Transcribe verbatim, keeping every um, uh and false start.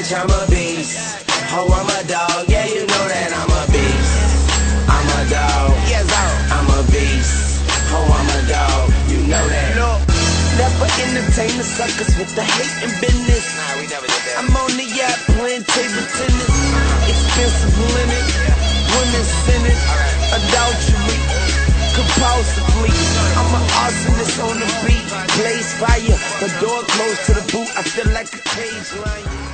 bitch, I'm a beast. Oh, I'm a dog, yeah, you know that I'm a beast. I'm a dog, yes, I'm a beast. Oh, I'm a dog, you know that. No, never entertain the suckers with the hating business. Nah, we never did that. I'm on the yacht playing table tennis. Expensive linen, women sinning, adultery, compulsively. I'm an arsonist on the beat, blaze fire, the door closed to the boot. I feel like a cage lion.